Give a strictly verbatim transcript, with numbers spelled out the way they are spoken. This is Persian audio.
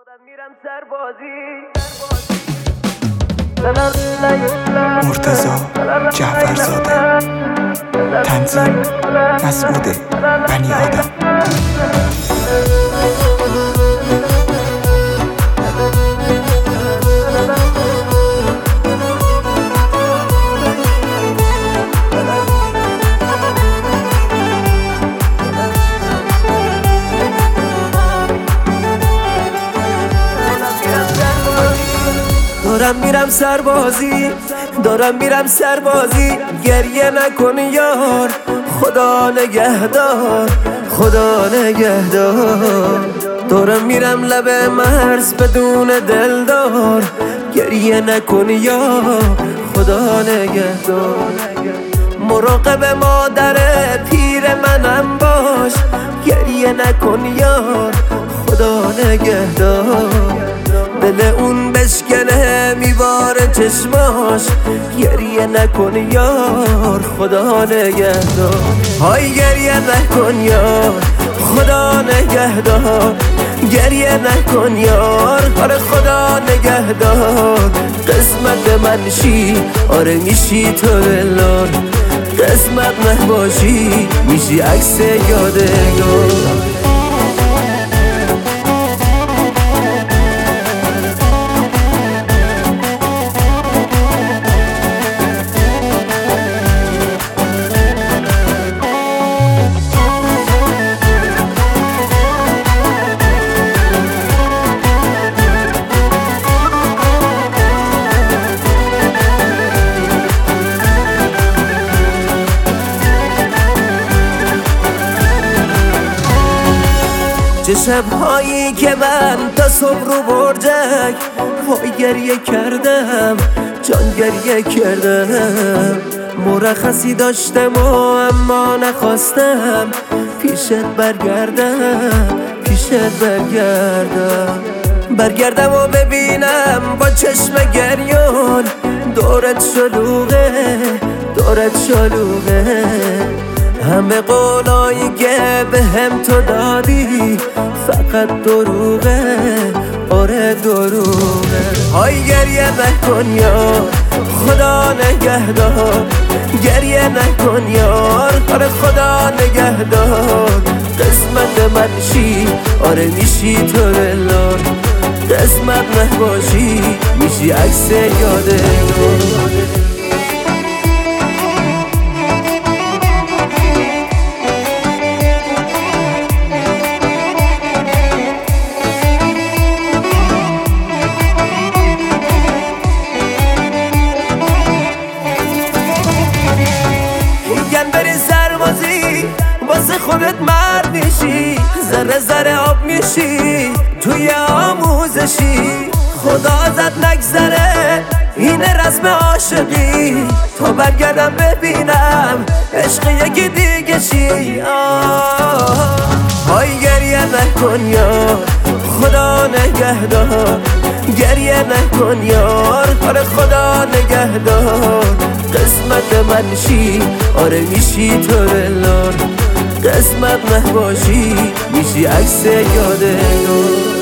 مرتضی جعفرزاده. تنظیم مسعود بنی آدم. دارم میرم سربازی، دارم میرم سربازی. گریه نکن یار، خدا نگهدار، خدا نگهدار. دارم میرم لب مرز بدون دلدار. گریه نکن یار، خدا نگهدار. مراقب مادر پیر منم باش. گریه نکن یار، خدا نگهدار. دل اون بشکنه میوار چشماش. گریه نکن یار، خدا نگهدار. های گریه نکن یار، خدا نگهدار. گریه نکن یار، آره خدا نگهدار. قسمت من شی، آره میشی تو دلار. قسمت نباشی میشی عکس یادگار. چه شبهایی که من تا صبح رو برجک وای گریه کردم، جان گریه کردم. مرخصی داشتم و اما نخواستم پیشت برگردم، پیشت برگردم. برگردم و ببینم با چشم گریون دورت شلوغه، دورت شلوغه. همه قولایی که به هم تو دادی فقط دروغه، آره دروغه. های گریه نکن یار، خدا نگهدار. گریه نکن یار، آره خدا نگهدار. قسمت من شی، آره میشی تو دلار. قسمت نباشی میشی عکس یادگار. واسه خودت مرد میشی، ذره ذره آب میشی توی آموزشی. خدا ازت نگذره، اینه رسم عاشقی. تا برگردم ببینم عشق یکی دیگه شی. های گریه نکن یار، خدا نگهدار. گریه نکن یار، آره خدا نگهدار. قسمت من شی، آره میشی تو دلار. قسمت نباشی میشی عکس یادگار.